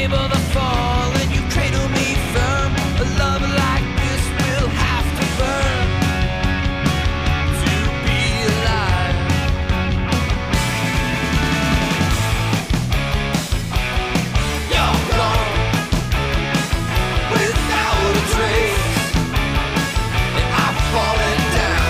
able to fall and you cradle me firm. A love like this will have to burn to be alive. You're gone without a trace, and I've fallen down.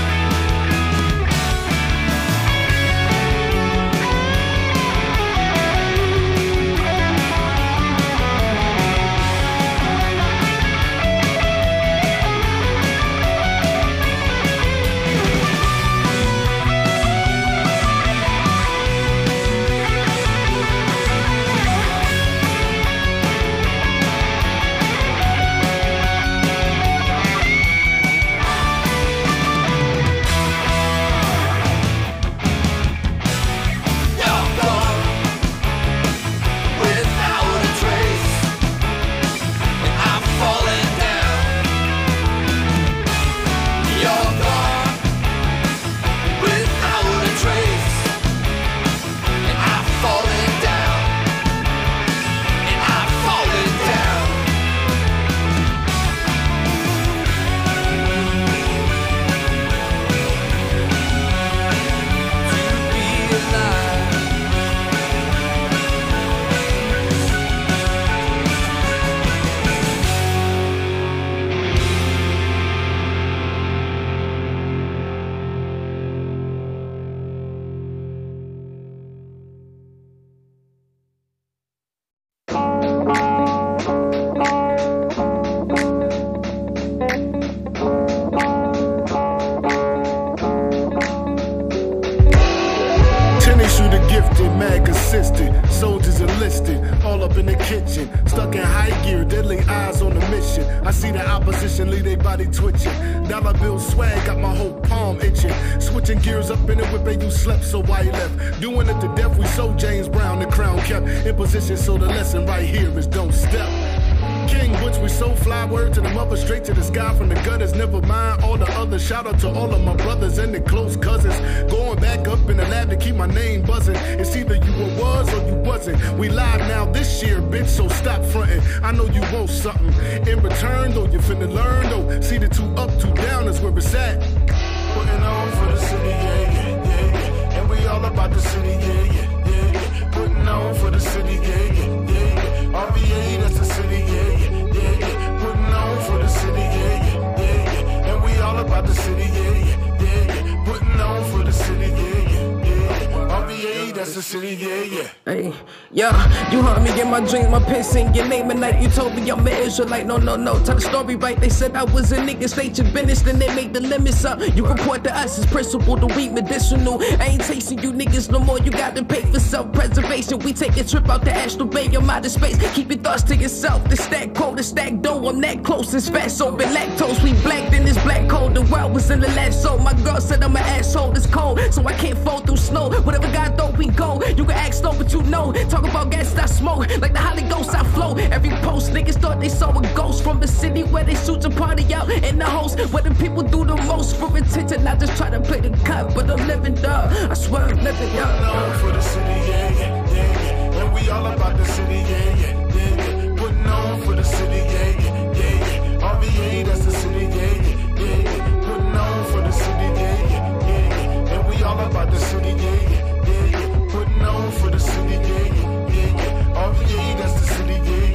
Mad consistent, soldiers enlisted, all up in the kitchen, stuck in high gear, deadly eyes on the mission. I see the opposition leave their body twitching. Dollar bill swag got my whole palm itching. Switching gears up in the whip and you slept, so why you left? Doing it to death, we sold James Brown, the crown kept in position, so the lesson right here is don't step. King Butch, we so fly, word to the mother, straight to the sky from the gutters. Never mind all the others. Shout out to all of my brothers and the close cousins. Going back up in the lab to keep my name buzzing. It's either you was or you wasn't. We live now this year, bitch, so stop fronting. I know you want something in return, though. You finna learn, though. See the 2 up, 2 down is where it's at. Putting on for the city, yeah, yeah, yeah, yeah. And we all about the city, yeah, yeah, yeah, yeah. Putting on for the city, yeah, yeah, yeah, yeah. RVA, that's the city, yeah, yeah, yeah, yeah. Putting on for the city, yeah, yeah, yeah, yeah. And we all about the city, yeah, yeah, yeah, yeah. Putting on for the city, yeah, yeah, yeah, yeah. RVA, that's the city, yeah, yeah. Hey, yeah, you heard me in my dreams, my pen sing your name at night. You told me I'm an Israelite, no, tell the story right. They said I was a nigga, state your business, then they make the limits up. You report to us as principle, the weed medicinal. I ain't chasing you niggas no more, you got to pay for self-preservation. We take a trip out to Astral Bay, I'm out of space. Keep your thoughts to yourself, the stack cold, the stack dough. I'm that close, it's fat, so been lactose. We blacked in this black cold, the world was in the last soul. My girl said I'm an asshole, it's cold, so I can't fall through snow. Whatever God thought we go, you can ask no, but you know. Talk about gas, I smoke, like the Holy Ghost, I flow. Every post, niggas thought they saw a ghost from the city where they shoot your party out in the host, where the people do the most for attention. I just try to play the cut, but I'm living up. I swear I'm living up. Putting on for the city, yeah, yeah, yeah, yeah. And we all about the city, yeah, yeah, yeah, yeah. Putting on for the city, yeah, yeah, yeah, yeah. RVA, that's the city, yeah, yeah, yeah, yeah. Putting on for the city, yeah, yeah, yeah, yeah. And we all about the city, yeah, yeah, yeah, yeah. Putting on for the city, yeah, yeah, yeah, yeah. RVA, that's the city, yeah,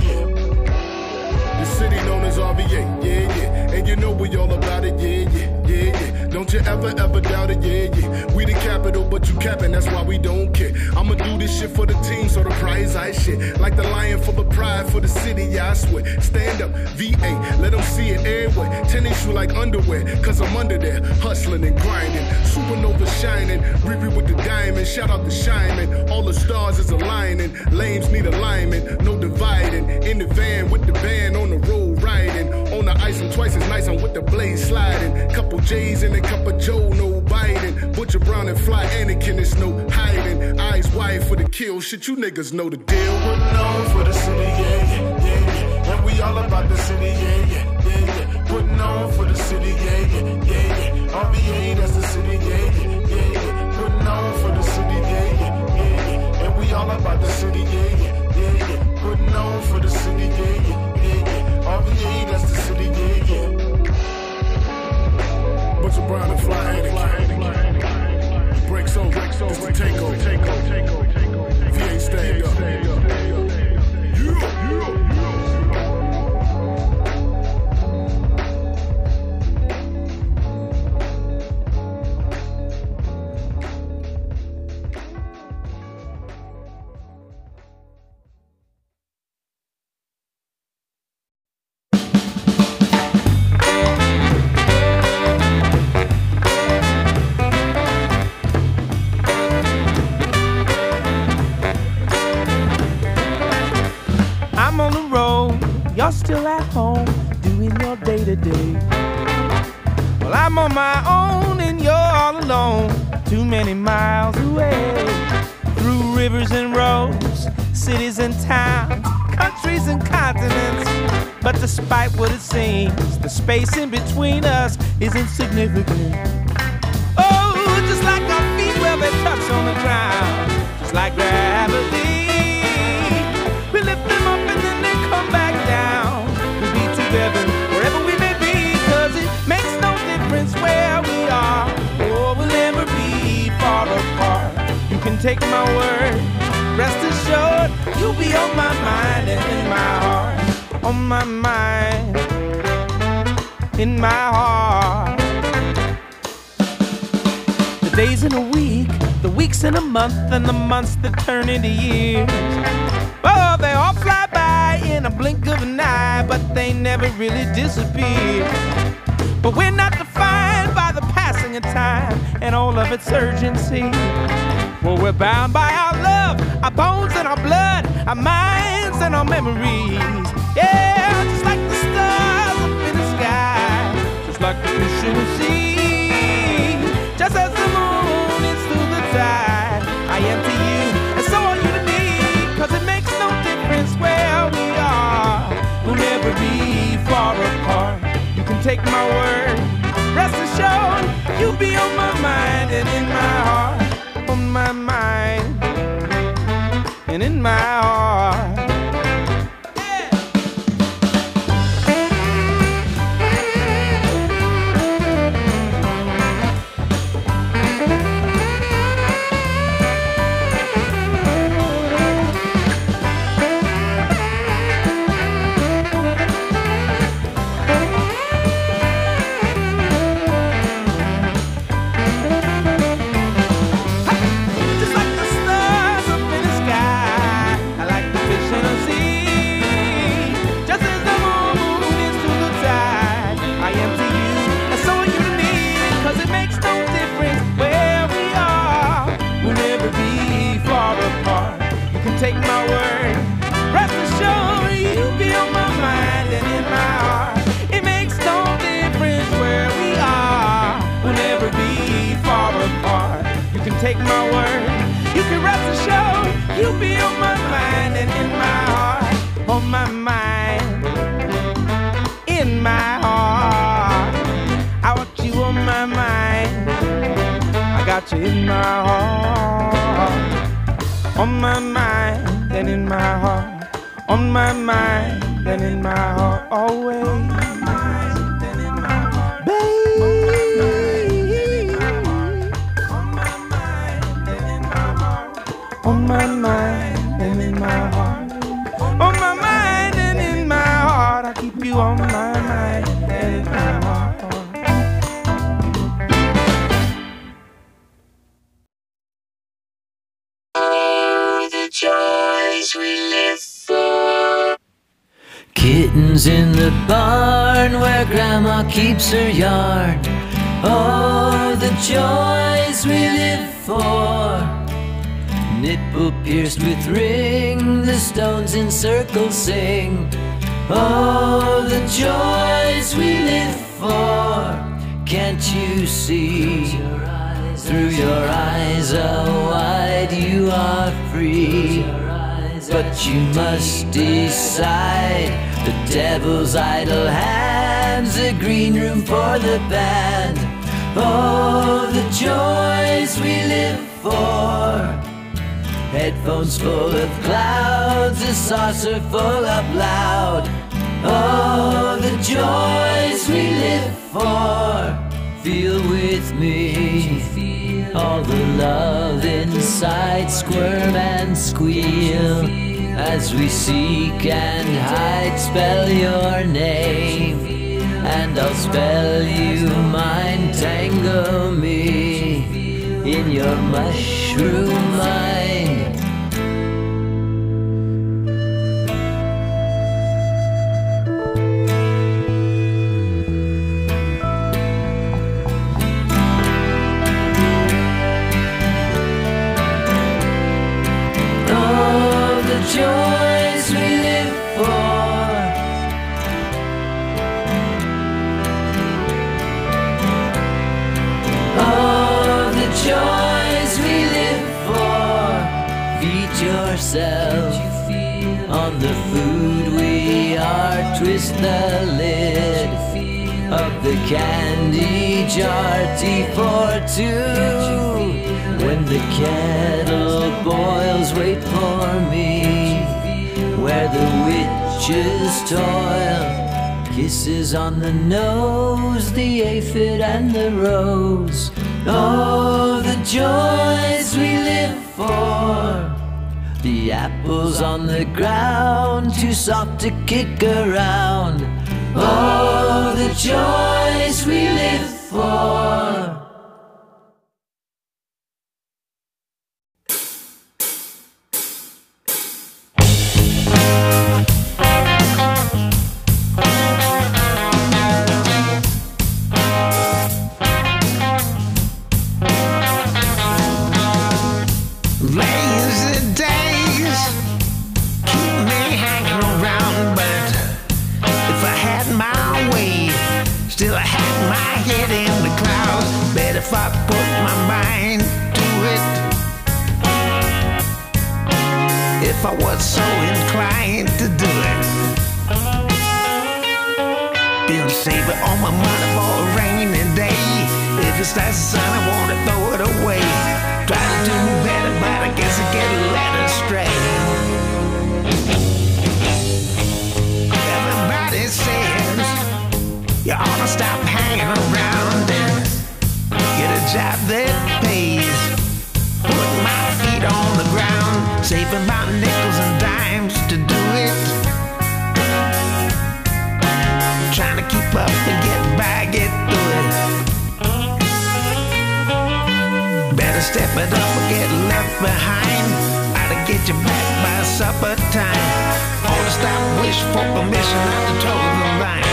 yeah. The city known as RVA, yeah, yeah. And you know we all about it, yeah, yeah, yeah, yeah. Don't you ever doubt it, yeah, yeah. We the capital, but you capping, that's why we don't care. I'ma do this shit for the team, so the prize I shit. Like the lion full of pride for the city, yeah, I swear. Stand up, VA, let them see it everywhere. Tennis shoe like underwear, cause I'm under there. Hustling and grinding, supernova shining. Riri with the diamond, shout out to Shyman. All the stars is aligning, lames need alignment, no dividing. In the van with the band, on the road riding. On the ice, I'm twice as nice, I'm with the blade sliding. Couple J's and a cup of Joe, no biting. Butcher Brown and Fly Anakin, it's no hiding. Eyes wide for the kill, shit, you niggas know the deal. Putting on for the city, yeah, yeah, yeah, yeah. And we all about the city, yeah, yeah, yeah, yeah. Putting on for the city, yeah, yeah, yeah, yeah. RVA, that's the city, yeah, yeah, yeah, yeah. Putting on for the city, yeah, yeah, yeah, yeah. And we all about the city, yeah, yeah, yeah, yeah. Putting on on for the city, yeah, yeah, yeah, yeah. RVA, that's the city, yeah, yeah. Bunch of brown and fly etiquette. Breaks over, it's the takeover. VA stand up. You're still at home, doing your day-to-day. Well, I'm on my own and you're all alone, too many miles away. Through rivers and roads, cities and towns, countries and continents. But despite what it seems, the space in between us is insignificant. Oh, just like our feet where they touch on the ground, just like gravity. We lift them up and then they come back down. We'll be together wherever we may be, cause it makes no difference where we are. Oh, we'll never be far apart. You can take my word, rest assured, you'll be on my mind and in my heart. On my mind, in my heart. The days in a week, the weeks in a month, and the months that turn into years. Oh, they all fly by in a blink of an eye, but they never really disappear. But we're not defined by the passing of time and all of its urgency. Well, we're bound by our love, our bones and our blood, our minds and our memories. Yeah, just like the stars up in the sky, just like the fish in the sea. Just as the moon is through the tide, I am to you, and so are you to me. Cause it makes no difference where we are, we'll never be far apart. You can take my word, rest assured, you'll be on my mind and in my heart. On my mind and in my heart. Take my word, rest assured, you'll be on my mind and in my heart. It makes no difference where we are, we'll never be far apart. You can take my word, you can rest assured, you'll be on my mind and in my heart. On my mind, in my heart. I want you on my mind, I got you in my heart. On my mind and in my heart. On my mind and in my heart. Always. Baby. On my mind and in my heart. On my mind and in my heart. On my mind and in my heart. I keep you on my mind and in my heart. Joys we live for. Kittens in the barn where Grandma keeps her yarn. Oh, the joys we live for. Nipple pierced with ring, the stones in circles sing. Oh, the joys we live for. Can't you see? Through your eyes, how wide you are free. But you must decide. The devil's idle hands, a green room for the band. Oh, the joys we live for. Headphones full of clouds, a saucer full up loud. Oh, the joys we live for. Feel with me all the love inside, squirm and squeal as we seek and hide. Spell your name and I'll spell you mine. Tangle me in your mushroom mind. Joys we live for. Oh, the joys we live for. Feed yourself on the food we are. Twist the lid of the candy jar. Tea for two. When the kettle boils, wait for me. Where the witches toil, kisses on the nose, the aphid and the rose. Oh, the joys we live for. The apples on the ground, too soft to kick around. Oh, the joys we live for. Still I had my head in the clouds. Bet if I put my mind to it, if I was so inclined to do it, been saving all my money for a rainy day. If it's that sun, I wanna throw it away. Try to do better, but I guess I get led astray. Everybody says you ought to stop hanging around and get a job that pays. Put my feet on the ground, saving about nickels and dimes to do it. Trying to keep up and get by, get through it. Better step it up or get left behind. I'll get you back by supper time. Ought to stop, wish for permission not to toe the line.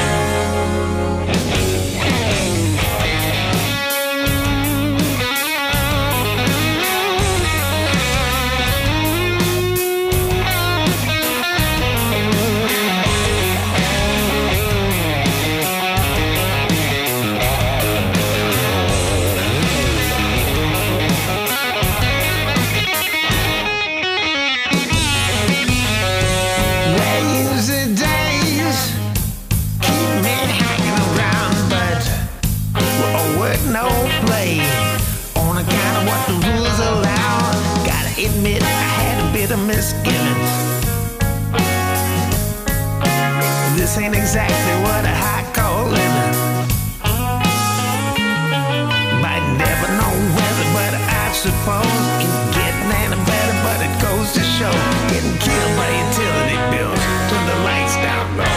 No play on account of what the rules allow. Gotta admit I had a bit of misgivings. This ain't exactly what a high call living. Might never know whether, but I suppose ain't getting any better. But it goes to show, getting killed by utility bills. Turn the lights down low.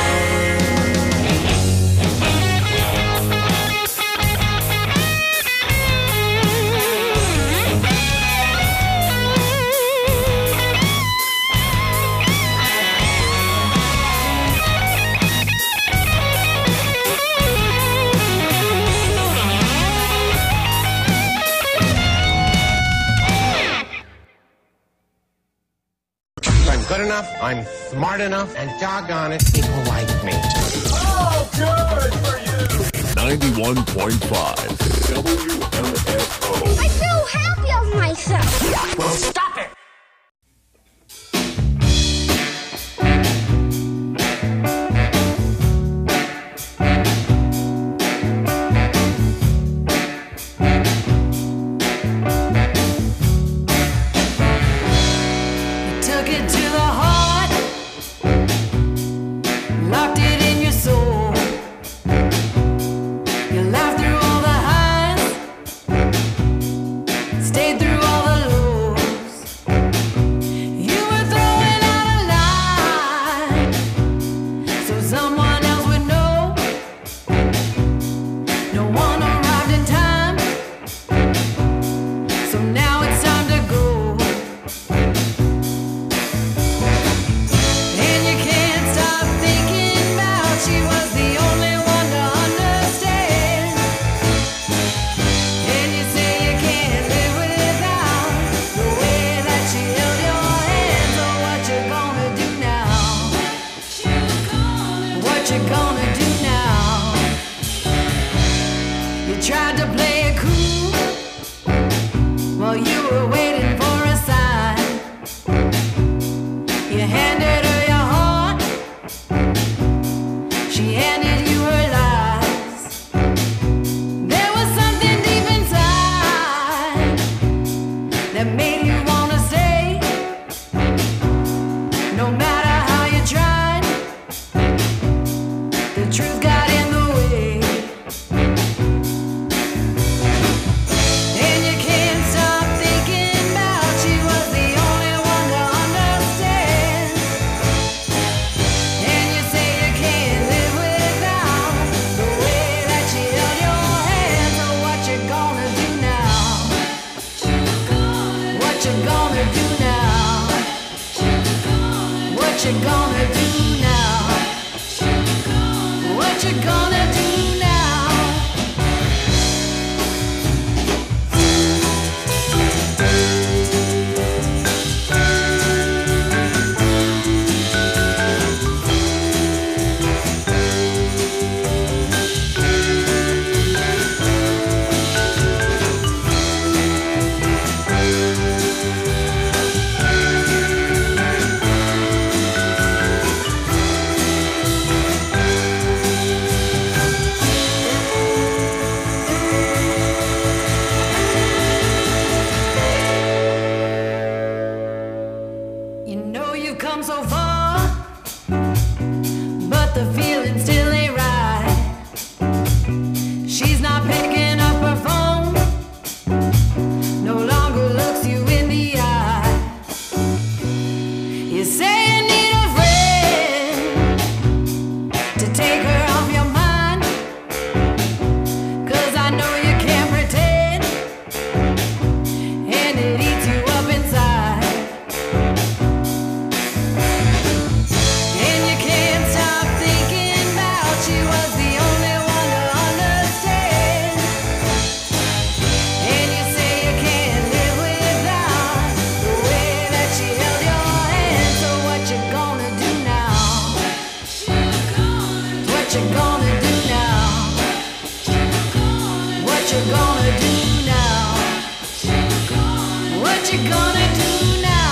Good enough, I'm smart enough, and doggone it, people like me. Oh, good for you! 91.5 WMFO. I feel happy of myself. Well, stop it! you gonna do now? You tried to play it cool while you were waiting for a sign. You handed her your heart, she handed you her lies. There was something deep inside that made you wanna stay. No matter how you tried, the truth got in the way. And you can't stop thinking about she was the only one to understand. And you say you can't live without the way that she held your hand. So what you gonna do now? What you gonna do now? What you gonna do now? What you gonna do now? You know you've come so far, but the feeling still ain't right. She's not picking up her phone, no longer looks you in the eye. You say you need a friend to take her off your mind, 'cause I know you can't pretend, and it eats you up inside. And you can't stop thinking about she was the only one to understand. And you say you can't live without the way that she held your hand. So what you gonna do now? What you gonna do now? What you gonna do now? What you gonna do now?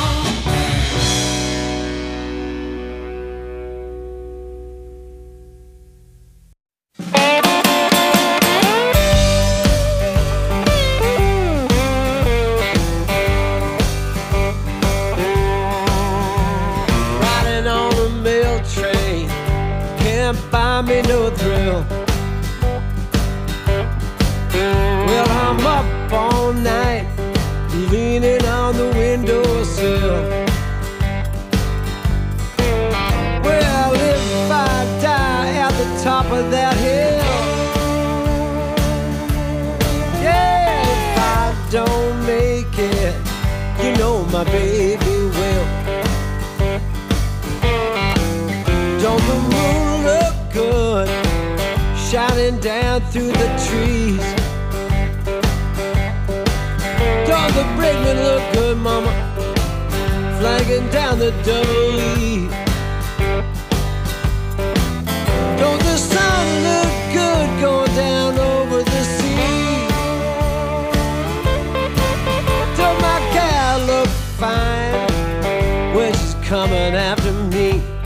Riding on a mail train, can't buy me no thrill. Well, I'm up all night, leaning on the windowsill. Well, if I die at the top of that hill, yeah, if I don't make it, you know my baby will. Don't the moon look good, shining down through the trees? Don't the brakeman look good, mama, flagging down the double E? Don't the sun look good going down over the sea? Don't my gal look fine when she's coming after me?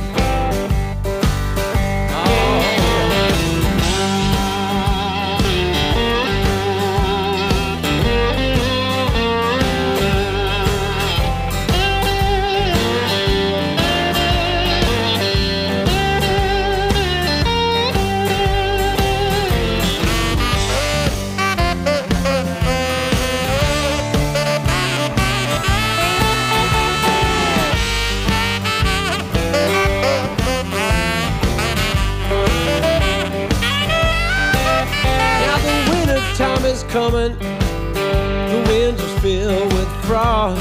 Time is coming, the winds are filled with frost.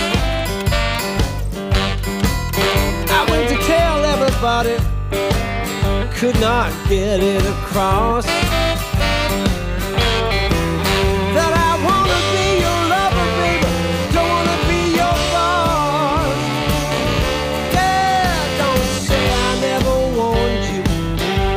I went to tell everybody, could not get it across, that I wanna be your lover, baby, don't wanna be your boss. Yeah, don't say I never warned you,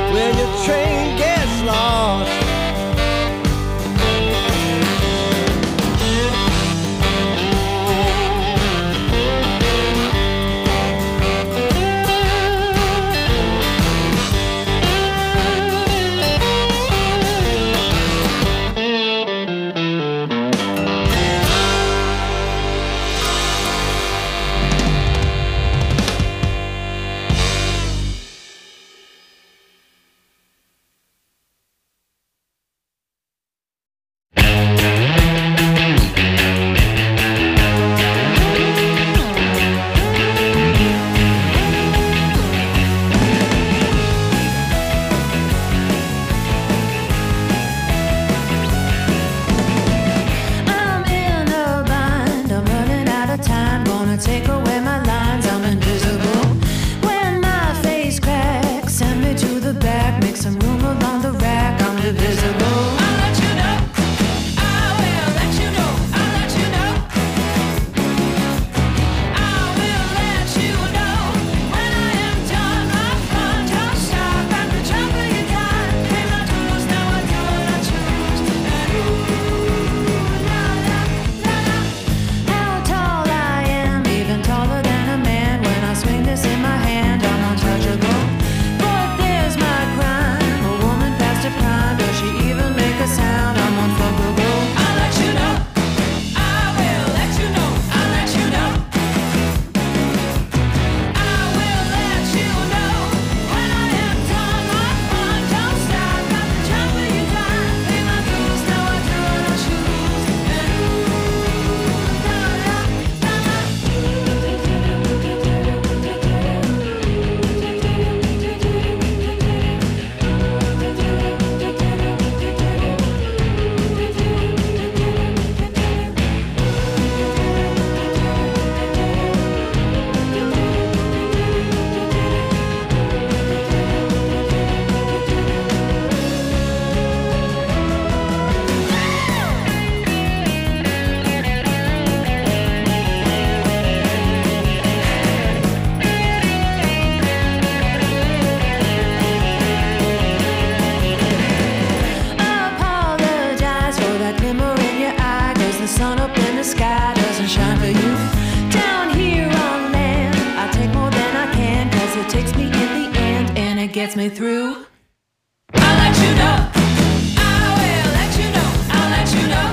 gets me through. I'll let you know. I will let you know. I'll let you know.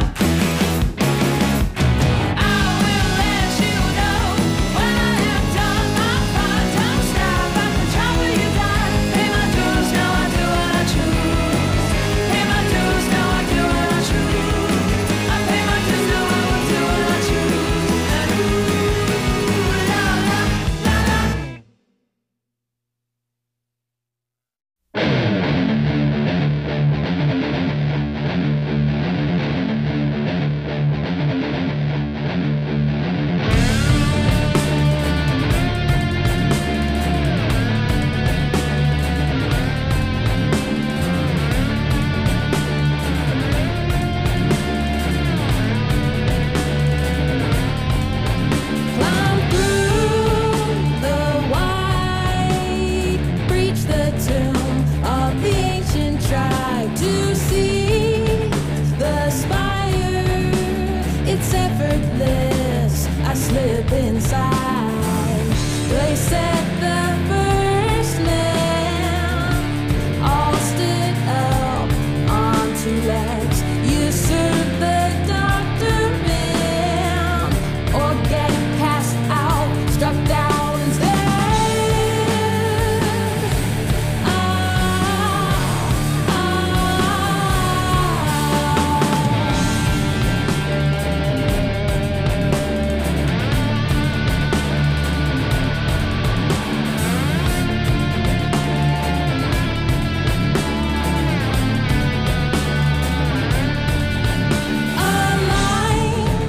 I will let you know when I have done my part. Don't stop at the trouble you done. Pay my dues, now I do what I choose. Pay my dues, now I do what I choose. I pay my dues, now I will do what I choose. And ooh, la la la la. Climb through the white, breach the tomb of the ancient tribe to see the spire. It's effortless. I slip inside. They set the first man all stood up on two legs. You serve the doctor man or get passed out, struck down instead. A line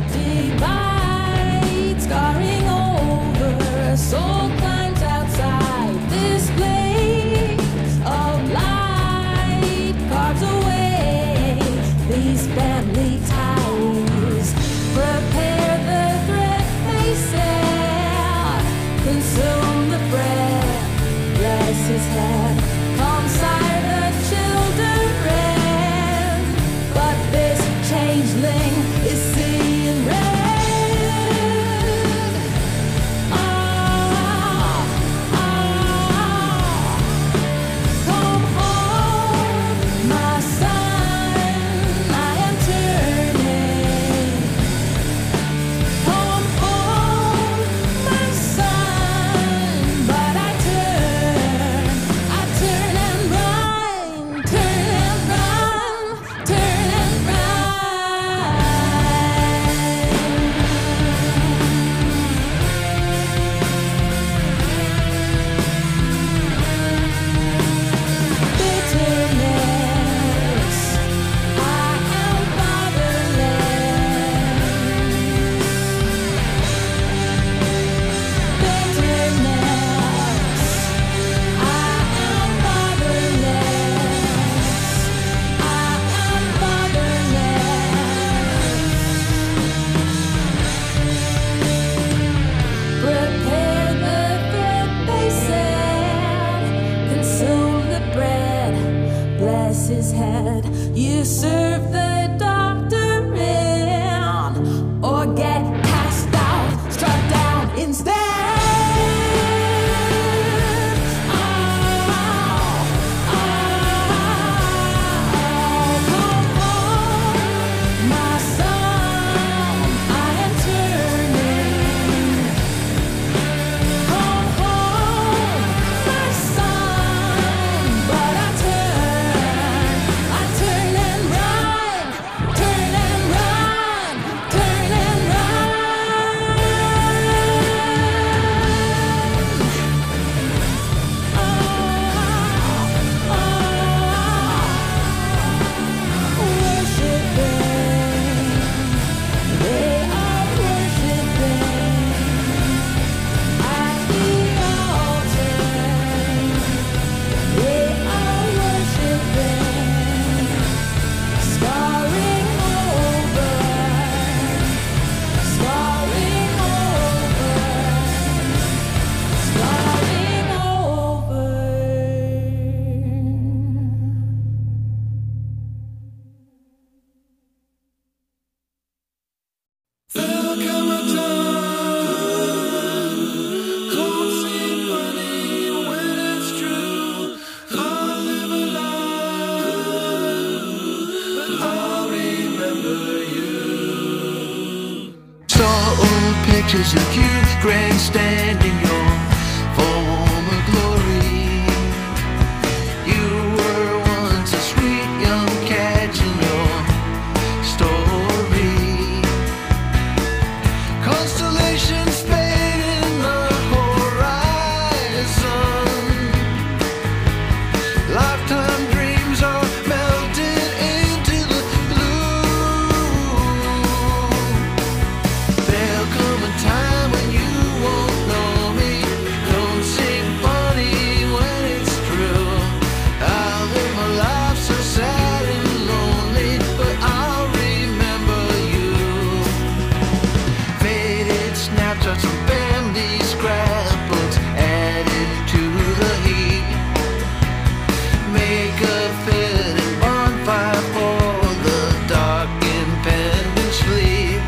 divides, scarring over. A soul climbs outside this place of light, carves away these family ties. Prepare the thread they said, consume the bread, bless his head. Come sire the children, but this changeling is seeing red. Come home, my son, I am turning. Come home, my son, but I turn is a cute grandstand in your former glory. You were once a sweet young catch in your story. Constellations fade in the horizon. Lifetime dreams are melted into the blue. There'll come a time when you won't know me. Don't seem funny when it's true. I'll live my life so sad and lonely, but I'll remember you. Faded snapshots from family scrapbooks added to the heat. Make a fitting bonfire for the dark impending sleep.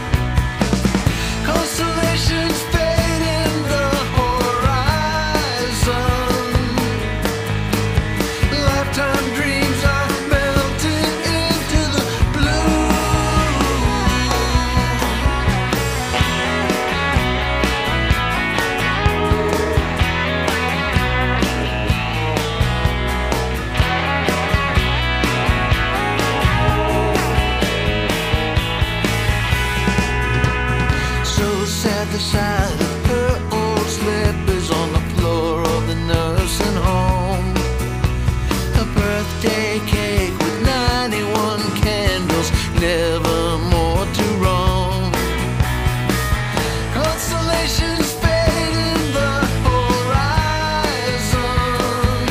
Constellations fade in the horizon. Lifetime dreams are melted into the blue. So sad the sight of her old slippers on the floor of the nursing home. A birthday cake with 91 candles, never more to roam. Constellations fade in the horizon.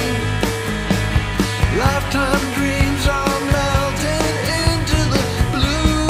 Lifetime dreams are melted into the blue.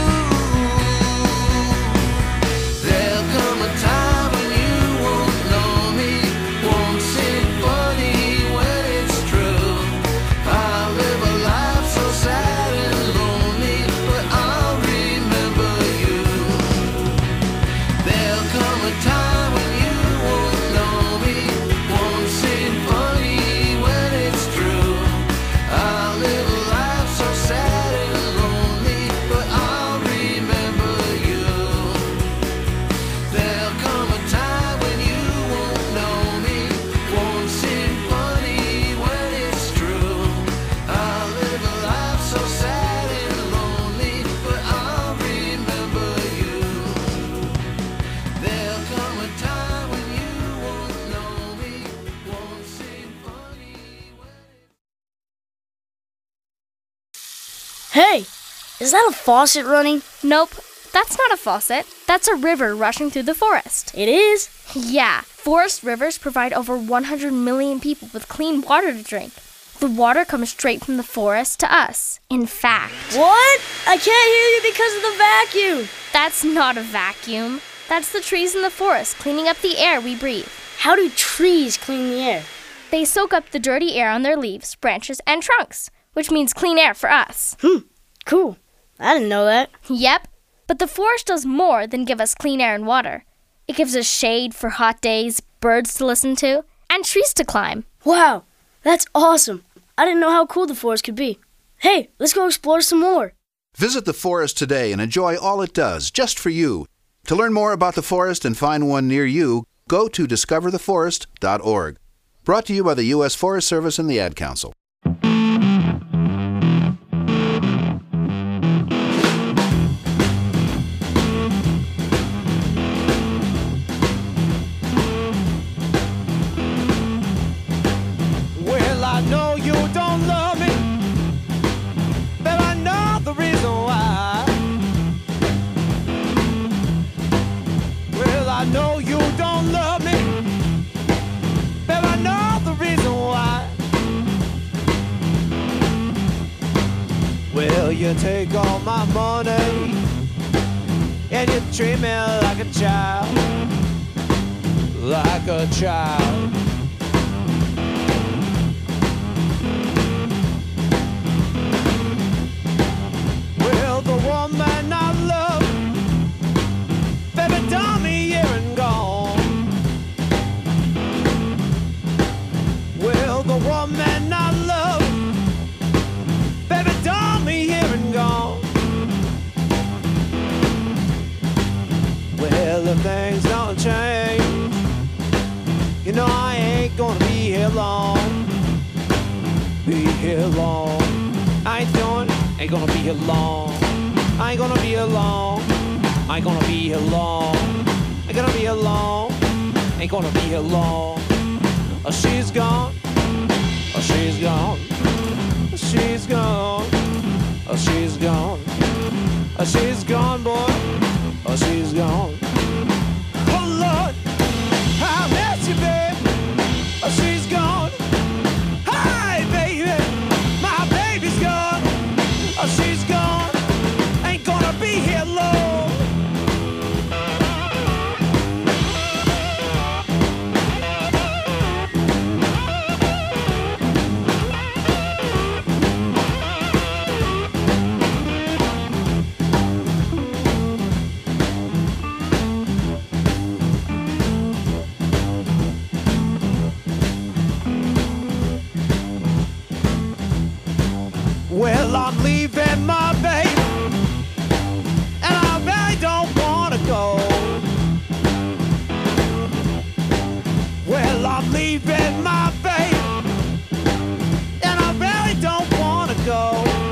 There'll come a time when you won't know me, won't seem funny when it's true. I'll live a life so sad and lonely, but I'll remember you. There'll come a time when you won't know me, won't seem funny when it's true. I'll live a life so sad and lonely, but I'll remember you. There'll come a time when you won't know me, won't seem funny when it's true. I'll live a life so sad and lonely, but I'll remember you. There'll come a time when you won't know me, won't seem funny when Hey, is that a faucet running? Nope, that's not a faucet. That's a river rushing through the forest. It is? Yeah, forest rivers provide over 100 million people with clean water to drink. The water comes straight from the forest to us. In fact... What? I can't hear you because of the vacuum. That's not a vacuum. That's the trees in the forest cleaning up the air we breathe. How do trees clean the air? They soak up the dirty air on their leaves, branches, and trunks, which means clean air for us. Cool. I didn't know that. Yep, but the forest does more than give us clean air and water. It gives us shade for hot days, birds to listen to, and trees to climb. Wow, that's awesome. I didn't know how cool the forest could be. Hey, let's go explore some more. Visit the forest today and enjoy all it does, just for you. To learn more about the forest and find one near you, go to discovertheforest.org. Brought to you by the U.S. Forest Service and the Ad Council. Well, I know you don't love me, but I know the reason why. Well, I know you don't love me, but I know the reason why. Well, you take all my money and you treat me like a child, like a child. Well, the woman I love, baby, done me here and gone. Well, the woman I love, baby, done me here and gone. Well, if know I ain't gonna be here long. Be here long. I ain't doing, ain't gonna be here long. I ain't gonna be here long. I ain't gonna be here long. Ain't gonna be here long. Ain't gonna be here long. Oh, she's gone. Oh, she's gone. She's gone. Oh, she's gone. Oh, she's gone, boy. Oh, she's gone. Oh, Lord, I miss you, babe. Oh, she's gone. Hi, baby. My baby's gone. Oh, she's gone. Ain't gonna be here long. Well, I'm leaving my baby, and I really don't wanna go. Well, I'm leaving my baby, and I really don't wanna go.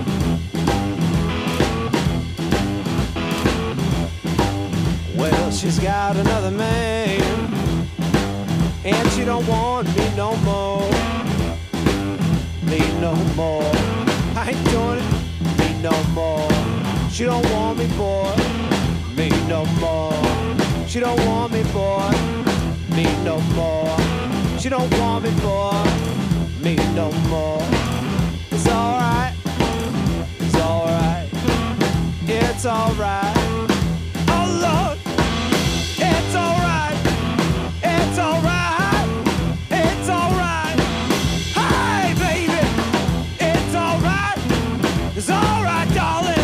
Well, she's got another man, and she don't want me no more. Me no more. I ain't doing it, me no more. She don't want me, boy, me no more. She don't want me, boy, me no more. She don't want me, boy, me no more. It's alright, it's alright, it's alright. Oh Lord, it's alright, it's alright, it's alright. Hey baby, it's alright. It's alright, darling.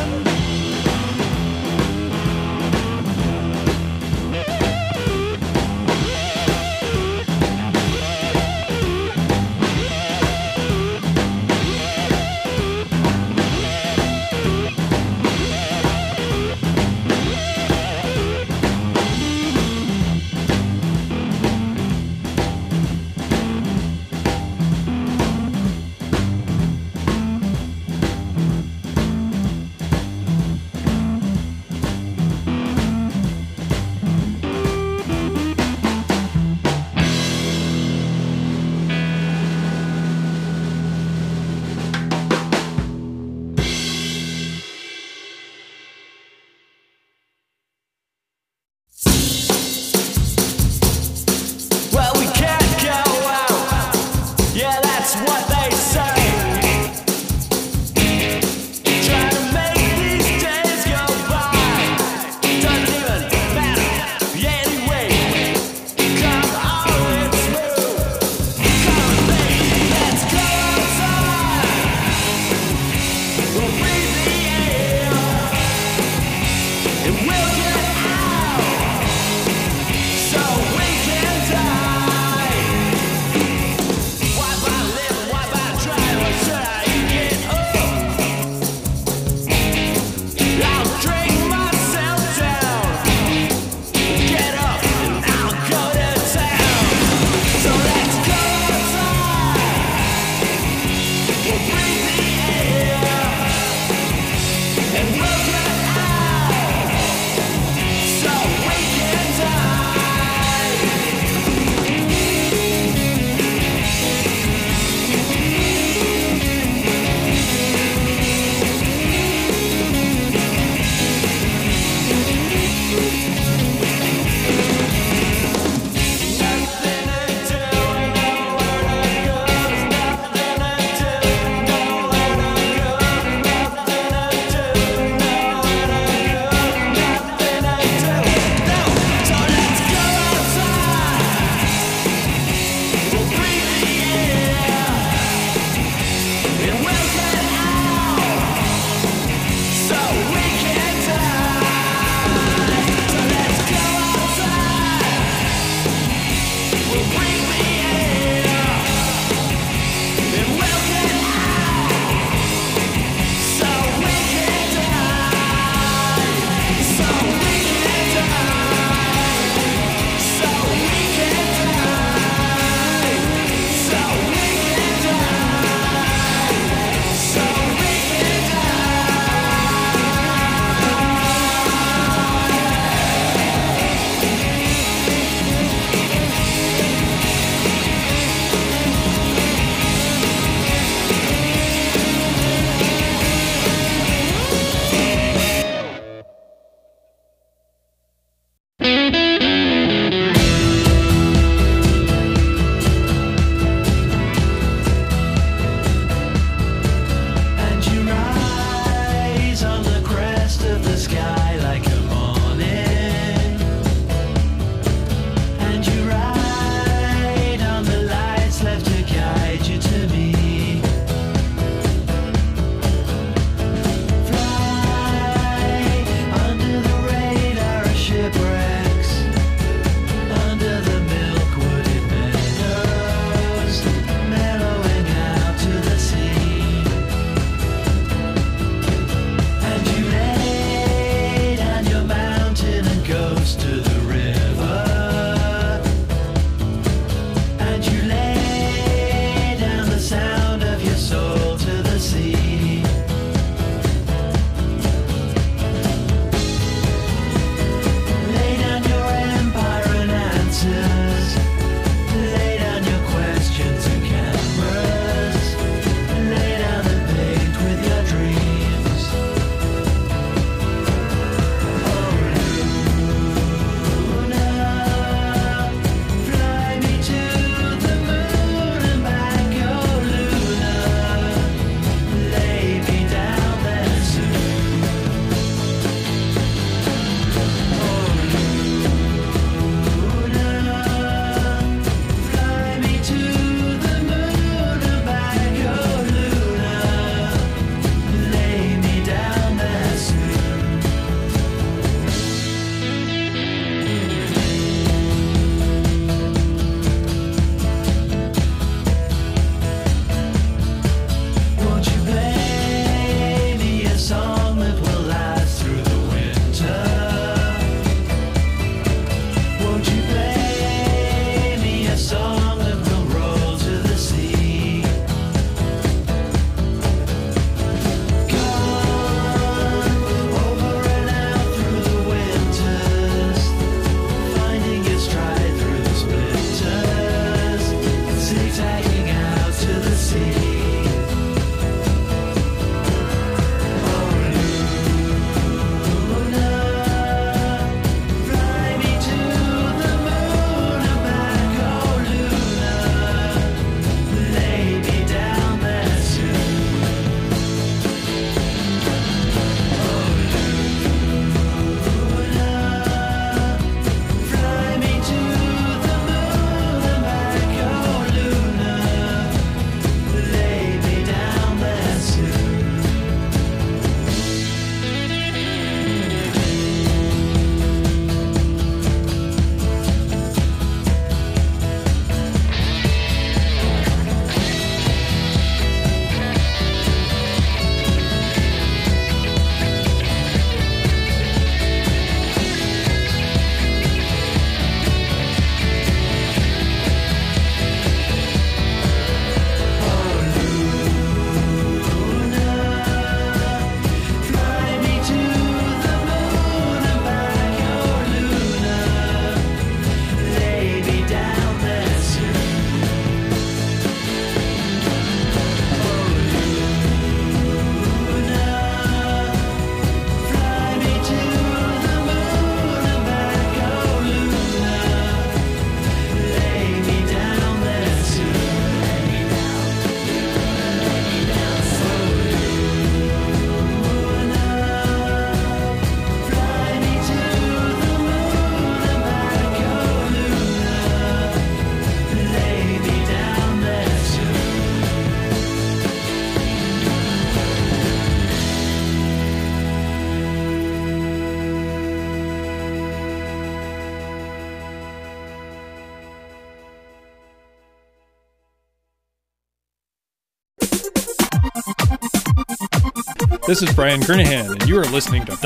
This is Brian Kernahan, and you are listening to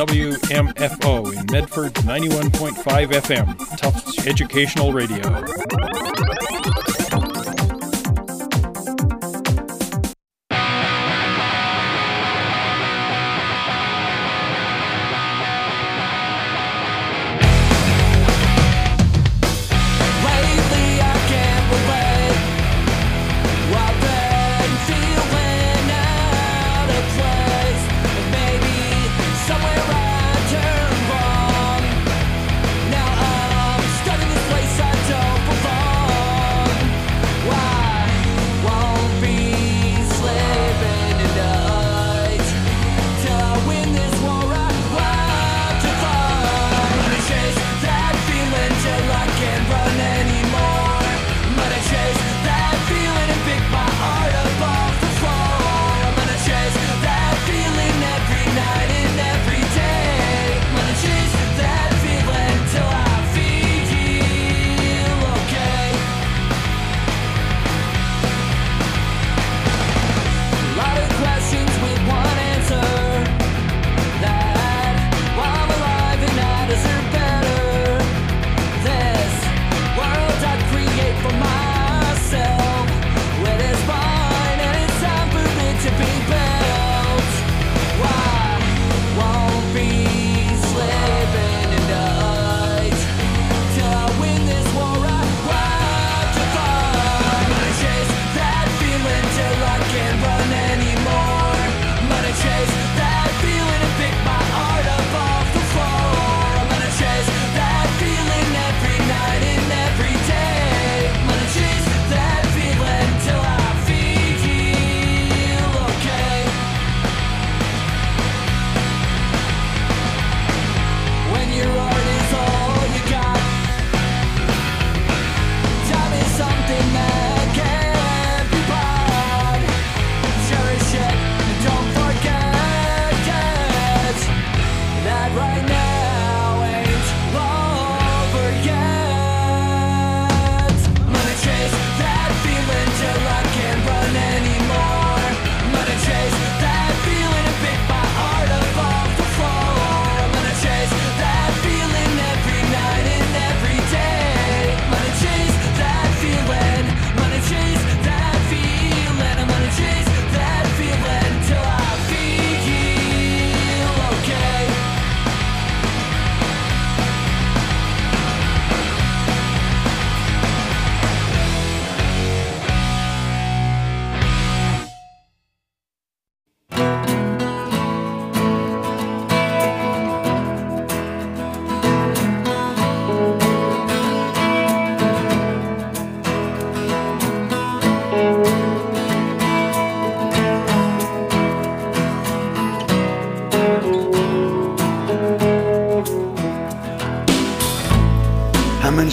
WMFO in Medford 91.5 FM, Tufts Educational Radio. Now I'm stuck in this place I don't belong.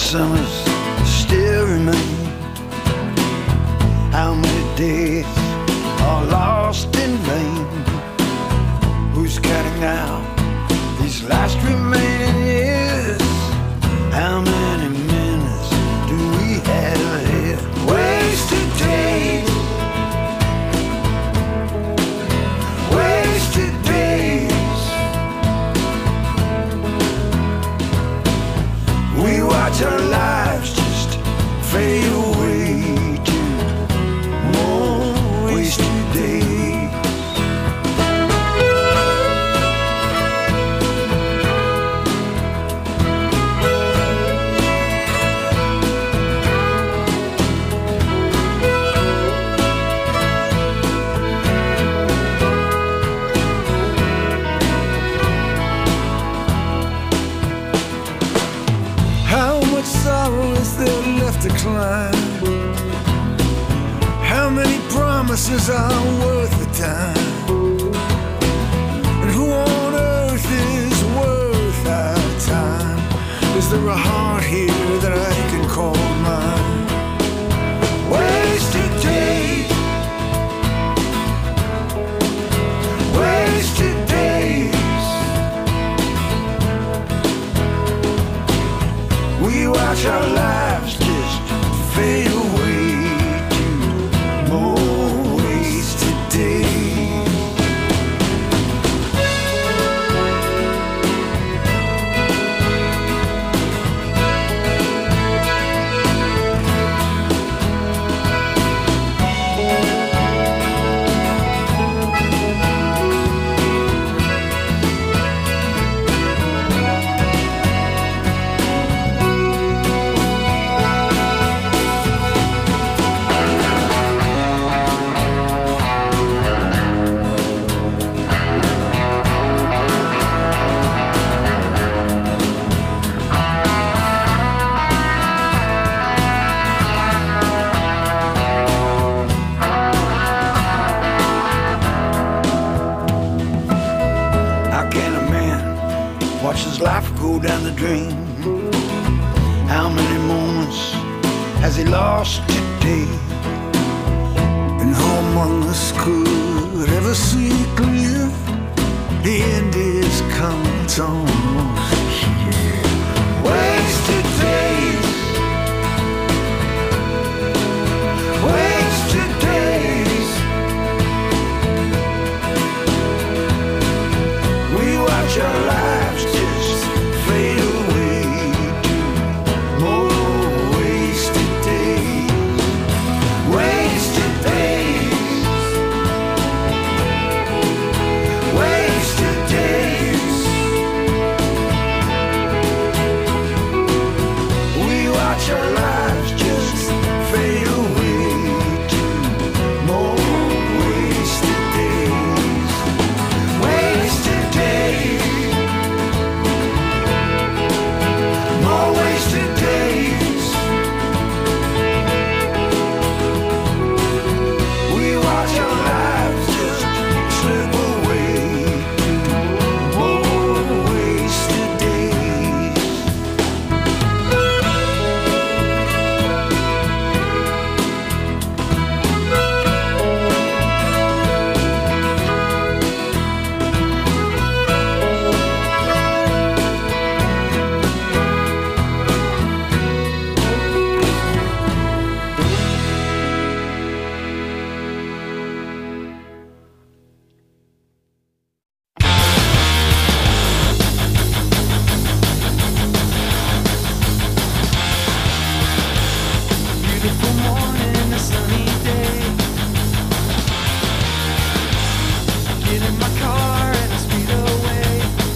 summers still remain. How many days are lost in vain? Who's counting out these last remaining years? How many minutes do we have ahead? Wasted days, wasted days. We watch our lives just fade away to more wasted days. How much sorrow is there left to climb? How many promises are worth the time? And who on earth is worth our time? Is there a heart here that I can call mine? Wasted days, wasted days. We watch our lives just fade away to more wasted days. How can a man watch his life go down the drain? How many moments has he lost today? And who among us could ever see clear? The end is coming, it's almost here. Wasted days, wasted days. We watch our lives just fade away to more wasted days, wasted days, wasted days. We watch our lives just fade away to more wasted days, wasted days, more wasted days. We watch our lives just slip away to more wasted days. Beautiful morning, a sunny day. Get in my car and I speed away.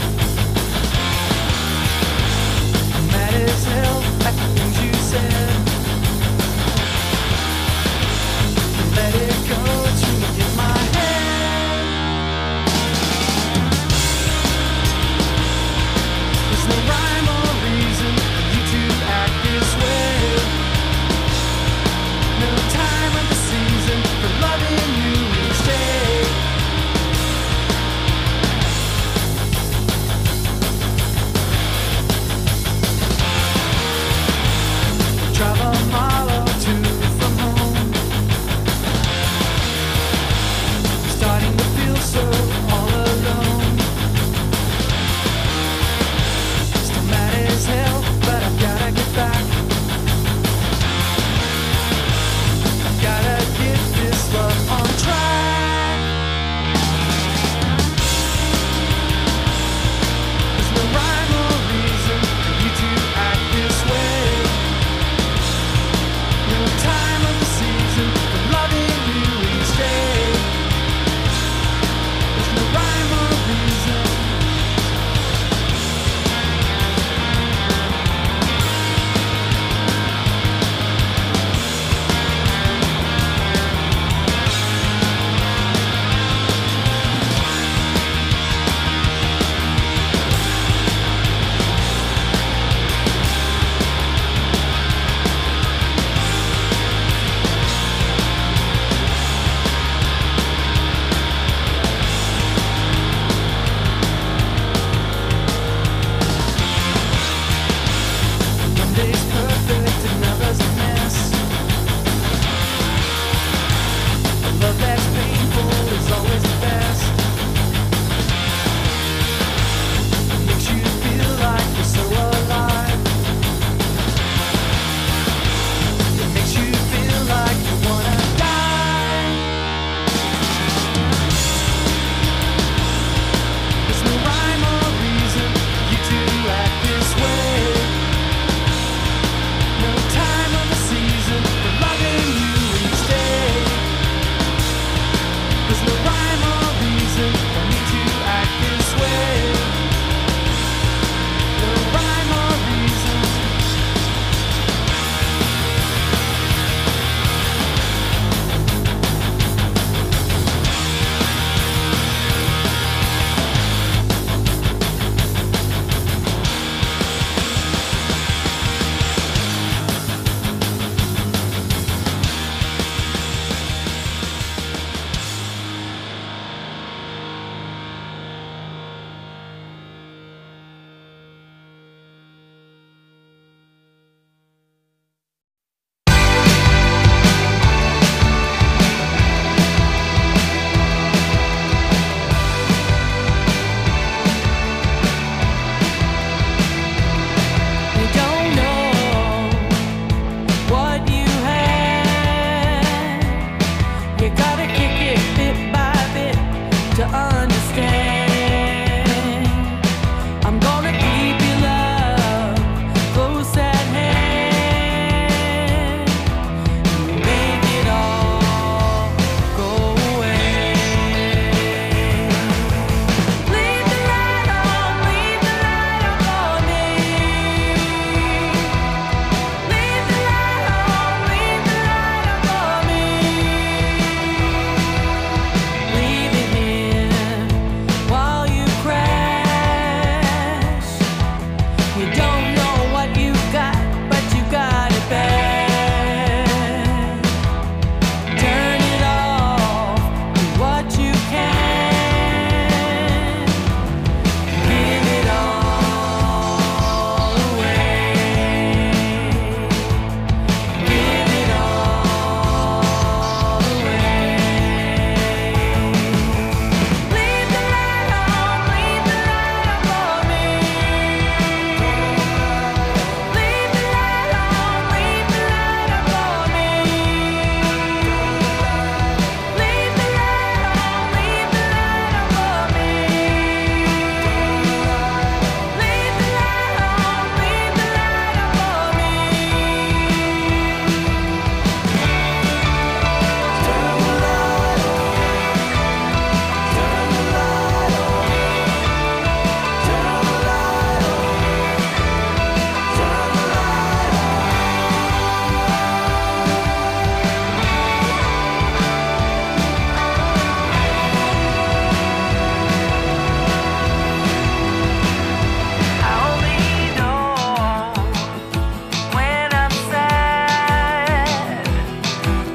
I'm mad as hell at the things you said. Let it go, it's ringing in my head. There's no rhyme or reason for you to act this way. No time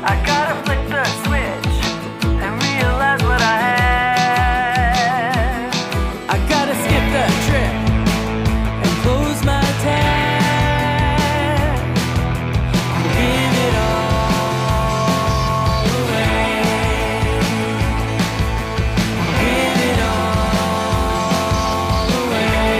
I gotta flick the switch and realize what I have. I gotta skip the trip and close my tab. Give it all away. Give it all away.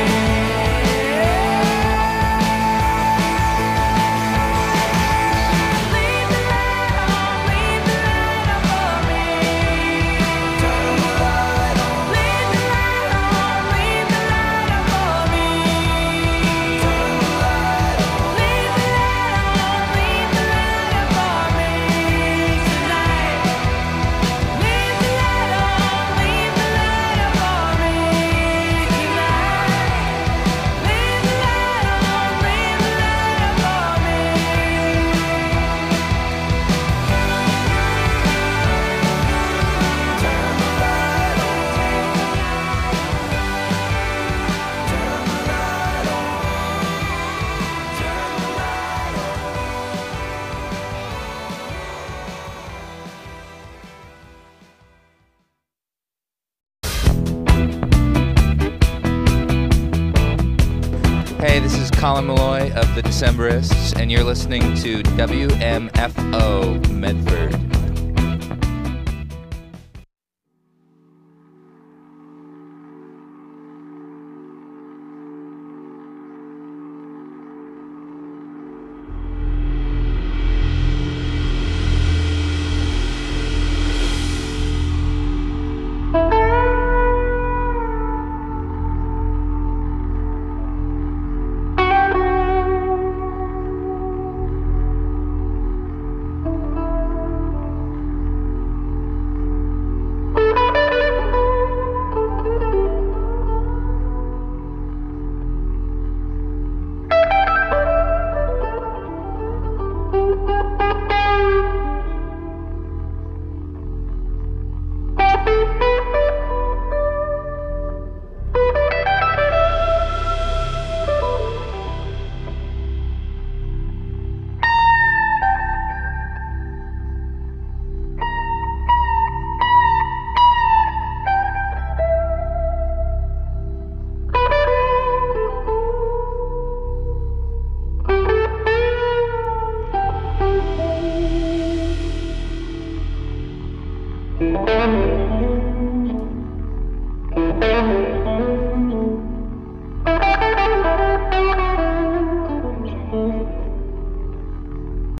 Leave the light on, leave the light on for me. Turn the light on. Leave the light on, leave the light on for me. Turn the light on. Leave the light on, leave the light on for me tonight. Leave the light on, leave the light on for me tonight. Leave the light on, leave the light on for me. Hey, this is Colin Malloy of the Decemberists, and you're listening to WMFO Medford. Thank you.